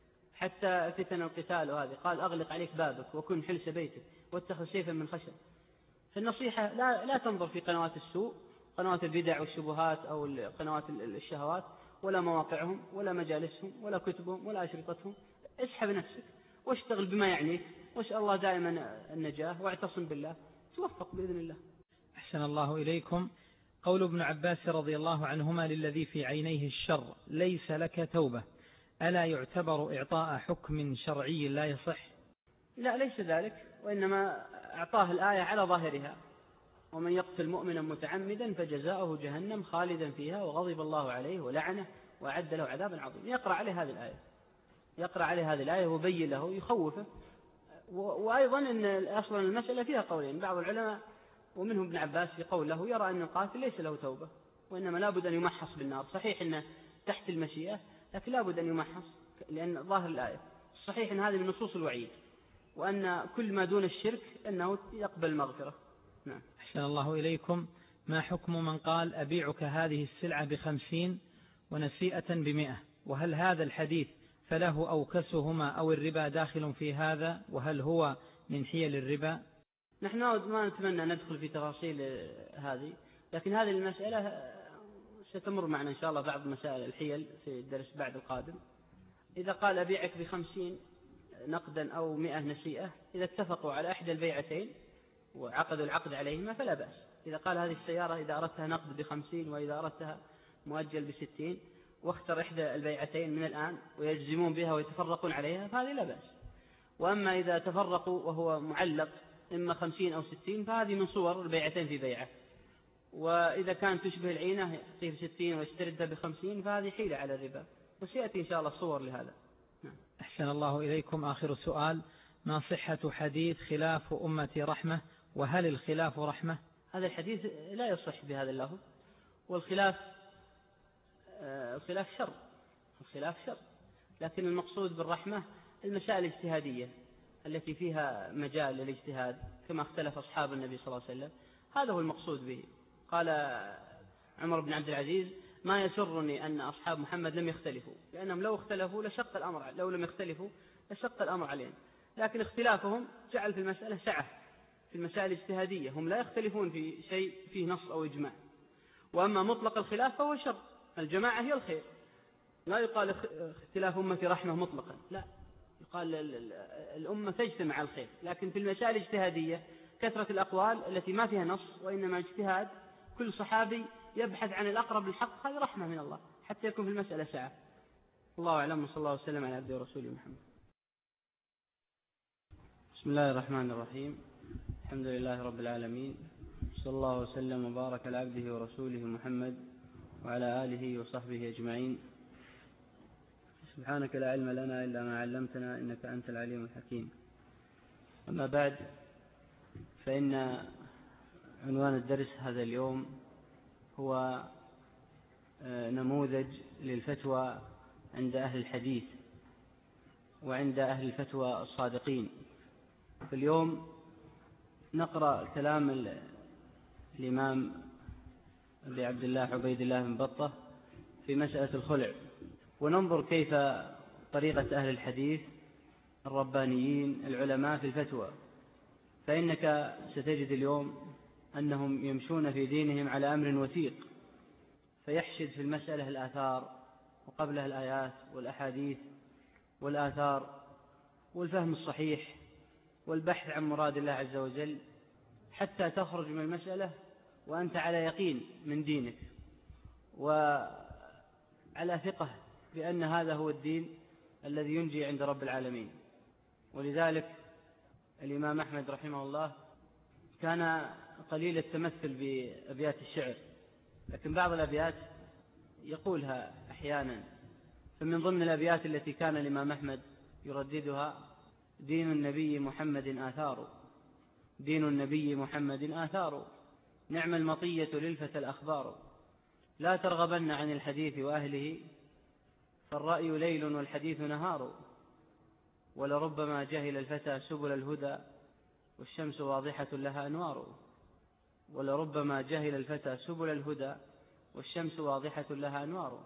S2: حتى فتن القتال. وهذه قال: أغلق عليك بابك وكن حلس بيتك واتخذ سيفا من خشب. فالنصيحة لا لا تنظر في قنوات السوء، قنوات البدع والشبهات أو قنوات الشهوات، ولا مواقعهم ولا مجالسهم ولا كتبهم ولا أشرطتهم. اسحب نفسك واشتغل بما يعنيك، واسأل الله دائما النجاة، واعتصم بالله، توفق بإذن الله.
S3: أحسن الله إليكم. قول ابن عباس رضي الله عنهما: للذي في عينيه الشر ليس لك توبة، ألا يعتبر إعطاء حكم شرعي لا يصح؟
S2: لا، ليس ذلك، وإنما أعطاه الآية على ظاهرها: ومن يقتل مؤمنا متعمدا فجزاؤه جهنم خالدا فيها وغضب الله عليه ولعنه وأعد له عذابا عظيما. يقرأ عليه هذه الآية يقرأ عليه هذه الآية وبين له يخوفه. وأيضا أن أصلا المسألة فيها قولين، بعض العلماء ومنهم ابن عباس في قول له يرى أن القاتل ليس له توبة، وإنما لابد أن يمحص بالنار. صحيح أنه تحت المشيئة، لكن لابد أن يمحص، لأن ظاهر الآية صحيح أن هذه من نصوص الوعيد، وأن كل ما دون الشرك أنه يقبل المغفرة. نعم.
S3: أحسن الله إليكم. ما حكم من قال: أبيعك هذه السلعة بخمسين ونسيئة بمئة؟ وهل هذا الحديث فله أو كسهما أو الربا داخل في هذا؟ وهل هو من حيل الربا؟
S2: نحن ما نتمنى ندخل في تفاصيل هذه، لكن هذه المسألة ستمر معنا إن شاء الله بعض مسائل الحيل في الدرس بعد القادم. إذا قال أبيعك بخمسين نقدا أو مئة نسيئة، إذا اتفقوا على إحدى البيعتين وعقدوا العقد عليهما فلا بأس، إذا قال هذه السيارة إذا أردتها نقد بخمسين وإذا أردتها مؤجل بستين، واختر إحدى البيعتين من الآن ويجزمون بها ويتفرقون عليها فهذه لا بأس. وأما إذا تفرقوا وهو معلق إما خمسين أو ستين فهذه من صور البيعتين في بيعة. وإذا كان تشبه العينة يعطيه ستين ويستردها بخمسين فهذه حيلة على الربا، وسيأتي إن شاء الله صور لهذا.
S3: أحسن الله إليكم. آخر سؤال: ما صحة حديث خلاف أمتي رحمة، وهل الخلاف رحمة؟
S2: هذا الحديث لا يصح بهذا اللفظ، والخلاف الخلاف شر، الخلاف شر، لكن المقصود بالرحمة المسائل الاجتهادية التي فيها مجال للاجتهاد كما اختلف أصحاب النبي صلى الله عليه وسلم، هذا هو المقصود به. قال عمر بن عبد العزيز: ما يسرني أن أصحاب محمد لم يختلفوا، لأنهم لو اختلفوا لشق الأمر، لو لم يختلفوا لشق الأمر عليهم، لكن اختلافهم جعل في المسألة سعة في المسائل الاجتهادية، هم لا يختلفون في شيء فيه نص أو إجماع. وأما مطلق الخلاف فهو شر، الجماعة هي الخير، لا يقال اختلاف أمتي رحمة مطلقا، لا، يقال الأمة تجتمع على الخير، لكن في المسائل الاجتهادية كثرة الأقوال التي ما فيها نص وإنما اجتهاد، كل صحابي يبحث عن الأقرب للحق، هذه رحمة من الله حتى يكون في المسألة سعة. الله أعلم، وصلى الله وسلم على عبده ورسوله محمد. بسم الله الرحمن الرحيم، الحمد لله رب العالمين، صلى الله وسلم وبارك على عبده ورسوله محمد وعلى آله وصحبه أجمعين. سبحانك لا علم لنا إلا ما علمتنا إنك أنت العليم الحكيم. أما بعد، فإن عنوان الدرس هذا اليوم هو نموذج للفتوى عند أهل الحديث وعند أهل الفتوى الصادقين. في اليوم نقرأ كلام الإمام أبي عبد الله عبيد الله بن بطة في مسألة الخلع، وننظر كيف طريقة أهل الحديث الربانيين العلماء في الفتوى. فإنك ستجد اليوم أنهم يمشون في دينهم على أمر وثيق، فيحشد في المسألة الآثار وقبلها الآيات والأحاديث والآثار والفهم الصحيح والبحث عن مراد الله عز وجل، حتى تخرج من المسألة وأنت على يقين من دينك وعلى ثقة بأن هذا هو الدين الذي ينجي عند رب العالمين. ولذلك الإمام أحمد رحمه الله كان قليل التمثل بأبيات الشعر، لكن بعض الأبيات يقولها أحيانا. فمن ضمن الأبيات التي كان الإمام أحمد يرددها: دين النبي محمد آثار، دين النبي محمد آثار، نعم المطية للفتى الأخبار، لا ترغبن عن الحديث وأهله، فالرأي ليل والحديث نهار، ولربما جهل الفتى سبل الهدى، والشمس واضحة لها أنوار، ولربما جهل الفتى سبل الهدى، والشمس واضحة لها أنوار.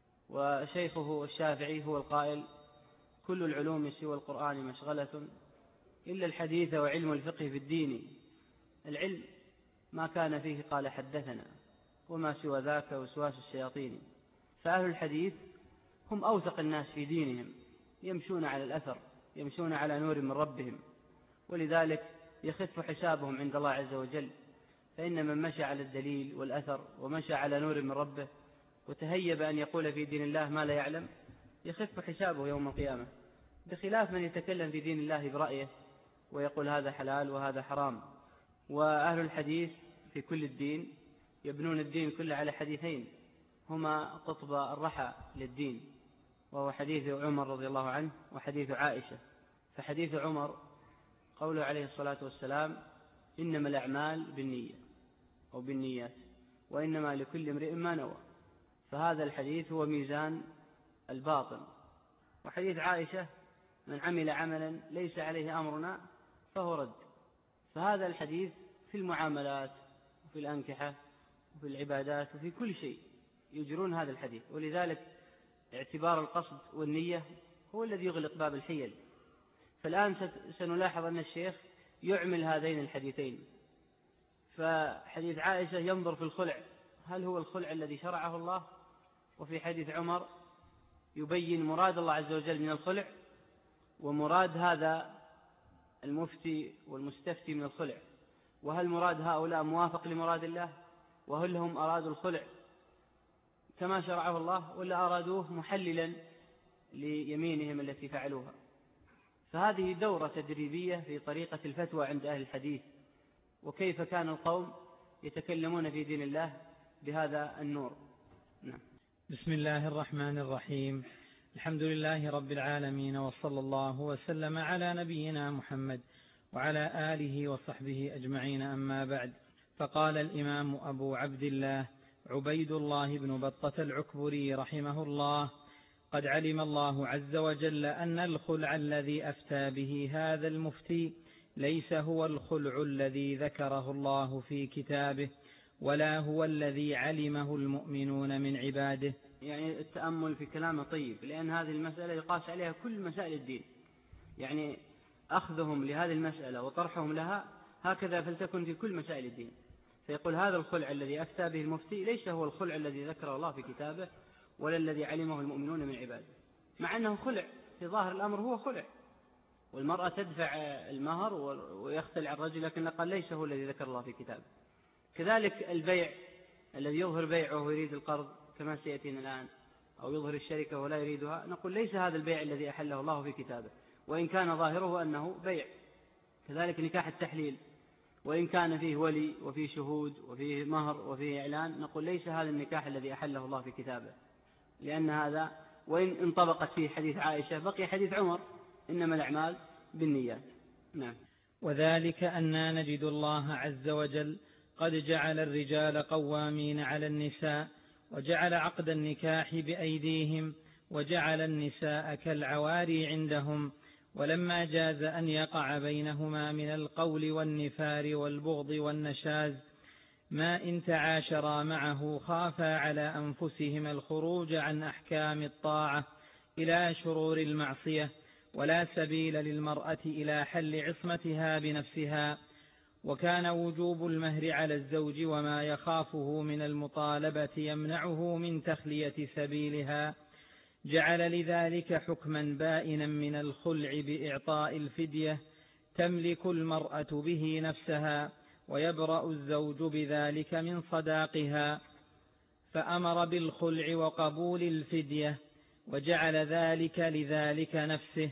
S2: وشيخه الشافعي هو القائل: كل العلوم سوى القرآن مشغلة، إلا الحديث وعلم الفقه في الدين، العلم ما كان فيه قال حدثنا، وما سوى ذاك وسواس الشياطين. فأهل الحديث هم أوثق الناس في دينهم، يمشون على الأثر، يمشون على نور من ربهم، ولذلك يخف حسابهم عند الله عز وجل. فإن من مشى على الدليل والأثر ومشى على نور من ربه وتهيب أن يقول في دين الله ما لا يعلم يخف حسابه يوم القيامة، بخلاف من يتكلم في دين الله برأيه ويقول هذا حلال وهذا حرام. وأهل الحديث في كل الدين يبنون الدين كله على حديثين هما قطب الرحى للدين، وهو حديث عمر رضي الله عنه وحديث عائشة. فحديث عمر قوله عليه الصلاة والسلام: إنما الأعمال بالنية أو بالنيات وإنما لكل امرئ ما نوى. فهذا الحديث هو ميزان الباطن. وحديث عائشة: من عمل عملا ليس عليه أمرنا فهو رد. فهذا الحديث في المعاملات وفي الأنكحة وفي العبادات وفي كل شيء يجرون هذا الحديث. ولذلك اعتبار القصد والنية هو الذي يغلق باب الحيل. فالآن سنلاحظ أن الشيخ يعمل هذين الحديثين. فحديث عائشة ينظر في الخلع، هل هو الخلع الذي شرعه الله؟ وفي حديث عمر يبين مراد الله عز وجل من الخلع ومراد هذا المفتي والمستفتي من الخلع. وهل مراد هؤلاء موافق لمراد الله، وهل هم أرادوا الخلع كما شرعه الله، ولا أرادوه محللا ليمينهم التي فعلوها. فهذه دورة تدريبية في طريقة الفتوى عند أهل الحديث، وكيف كان القوم يتكلمون في دين الله بهذا النور. نعم.
S3: بسم الله الرحمن الرحيم. الحمد لله رب العالمين، وصلى الله وسلم على نبينا محمد وعلى آله وصحبه أجمعين، أما بعد. فقال الإمام أبو عبد الله عبيد الله بن بطة العكبري رحمه الله: قد علم الله عز وجل أن الخلع الذي أفتى به هذا المفتي ليس هو الخلع الذي ذكره الله في كتابه، ولا هو الذي علمه المؤمنون من عباده.
S2: يعني التأمل في كلامه طيب، لأن هذه المسألة يقاس عليها كل مسائل الدين، يعني أخذهم لهذه المسألة وطرحهم لها هكذا فلتكن في كل مسائل الدين. فيقول هذا الخلع الذي أفتى به المفتي ليس هو الخلع الذي ذكره الله في كتابه، ولا الذي علمه المؤمنون من عباده، مع أنه خلع في ظاهر الأمر، هو خلع، والمرأة تدفع المهر ويختلع الرجل، لكن قال ليس هو الذي ذكر الله في كتابه. كذلك البيع الذي يظهر بيعه ويريد القرض كما سيأتينا الآن، أو يظهر الشركة ولا يريدها، نقول ليس هذا البيع الذي أحله الله في كتابه، وإن كان ظاهره أنه بيع. كذلك نكاح التحليل، وإن كان فيه ولي وفيه شهود وفيه مهر وفيه إعلان، نقول ليس هذا النكاح الذي أحله الله في كتابه، لأن هذا وإن انطبقت فيه حديث عائشة بقي حديث عمر: إنما الأعمال بالنيات. نعم.
S3: وذلك أننا نجد الله عز وجل قد جعل الرجال قوامين على النساء، وجعل عقد النكاح بأيديهم، وجعل النساء كالعواري عندهم، ولما جاز أن يقع بينهما من القول والنفار والبغض والنشاز ما إن تعاشرا معه خافا على أنفسهما الخروج عن أحكام الطاعة إلى شرور المعصية، ولا سبيل للمرأة إلى حل عصمتها بنفسها، وكان وجوب المهر على الزوج وما يخافه من المطالبة يمنعه من تخلية سبيلها، جعل لذلك حكما بائنا من الخلع بإعطاء الفدية تملك المرأة به نفسها، ويبرأ الزوج بذلك من صداقها، فأمر بالخلع وقبول الفدية، وجعل ذلك لذلك نفسه،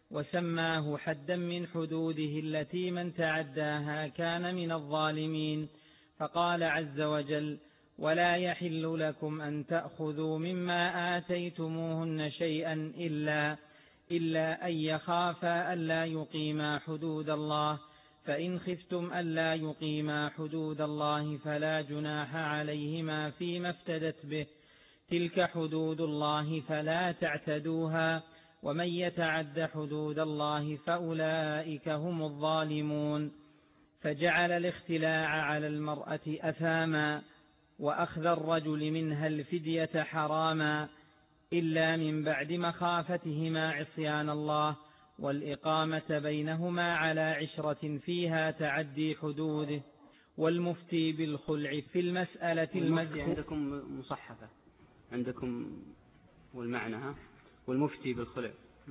S3: وسماه حدا من حدوده التي من تعداها كان من الظالمين. فقال عز وجل: ولا يحل لكم أن تأخذوا مما آتيتموهن شيئا إلا, إلا أن يخافا ألا يقيما حدود الله، فإن خفتم ألا يقيما حدود الله فلا جناح عليهما فيما افتدت به، تلك حدود الله فلا تعتدوها، ومن يتعد حدود الله فأولئك هم الظالمون. فجعل الاختلاع على المرأة أثاما، وأخذ الرجل منها الفدية حراما، إلا من بعد مخافتهما عصيان الله، والإقامة بينهما على عشرة فيها تعدي حدوده. والمفتي بالخلع في المسألة المذكورة
S2: عندكم مصحفة عندكم والمعنى ها والمفتي بالخلع.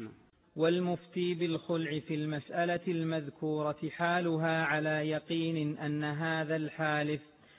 S3: والمفتي بالخلع في المسألة المذكورة حالها على يقين أن هذا الحالف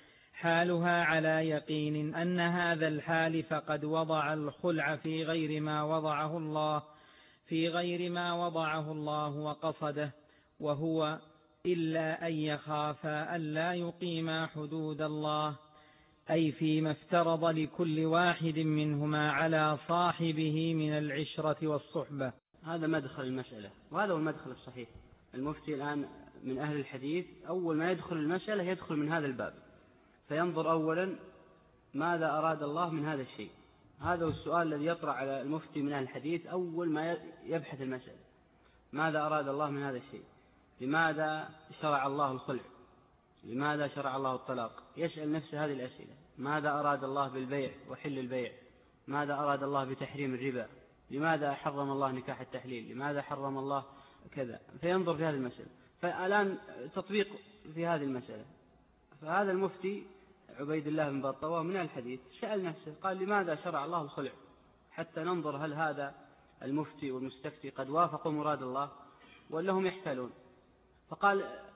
S3: حالها على يقين أن هذا الحالف قد وضع الخلع في غير ما وضعه الله في غير ما وضعه الله وقصده، وهو إلا أن يخافا ألا يقيما حدود الله، أي فيما افترض لكل واحد منهما على صاحبه من العشرة والصحبة.
S2: هذا مدخل المسألة، وهذا هو المدخل الصحيح. المفتي الآن من أهل الحديث أول ما يدخل المسألة يدخل من هذا الباب، فينظر أولا ماذا أراد الله من هذا الشيء. هذا هو السؤال الذي يطرأ على المفتي من أهل الحديث أول ما يبحث المسألة: ماذا أراد الله من هذا الشيء؟ لماذا شرع الله الخلع؟ لماذا شرع الله الطلاق؟ يسأل نفسه هذه الأسئلة: ماذا أراد الله بالبيع وحل البيع؟ ماذا أراد الله بتحريم الربا؟ لماذا حرم الله نكاح التحليل؟ لماذا حرم الله كذا؟ فينظر في هذه المسألة. فالآن تطبيق في هذه المسألة. فهذا المفتي عبيد الله بن بطة من الحديث سأل نفسه قال: لماذا شرع الله الخلع؟ حتى ننظر هل هذا المفتي والمستفتي قد وافقوا مراد الله ولا هم يحتالون. فقال: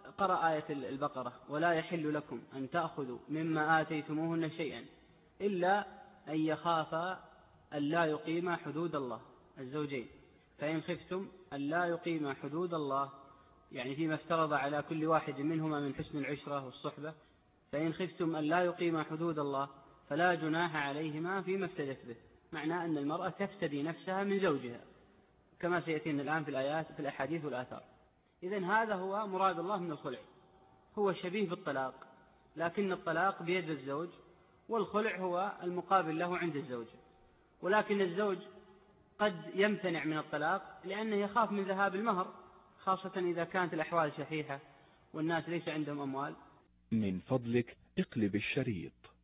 S2: قرأ آية البقرة: ولا يحل لكم أن تأخذوا مما آتيتموهن شيئا إلا أن يخافا أن لا يقيما حدود الله، الزوجين. فإن خفتم أن لا يقيما حدود الله، يعني فيما افترض على كل واحد منهما من حسن العشرة والصحبة، فإن خفتم أن لا يقيما حدود الله فلا جناح عليهما فيما افتدت به. معنى أن المرأة تفتدي نفسها من زوجها كما سيأتينا الآن في الآيات في الأحاديث والآثار. إذن هذا هو مراد الله من الخلع، هو شبيه بالطلاق، لكن الطلاق بيد الزوج والخلع هو المقابل له عند الزوج. ولكن الزوج قد يمتنع من الطلاق لأنه يخاف من ذهاب المهر، خاصة إذا كانت الأحوال شحيحة والناس ليس عندهم أموال.
S4: من فضلك اقلب الشريط.